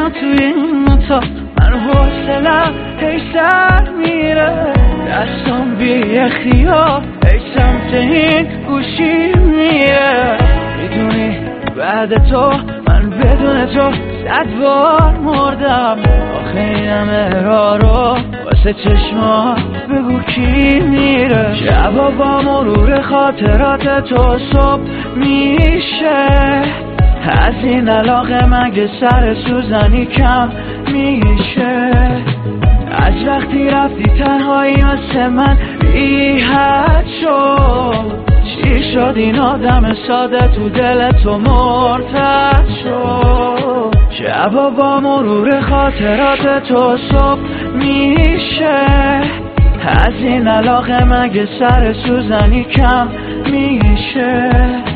توی این اتاق من حوصله‌ام هی سر میره، دستم بی اختیار هی سمت این گوشی میره. میدونی بعد تو من بدون تو 100 بار مردم، آخه این همه راه رو واسه چشمات بگو کی میره. شبا با مرور خاطرات تو صبح میشه، از این علاقه مگه سر سوزنی کم میشه. از وقتی رفتی تنهایی مثل من بی حد شد، چی شد این آدم ساده تو دل تو مرتد شد. شبا با مرور خاطرات تو صبح میشه، از این علاقه مگه سر سوزنی کم میشه.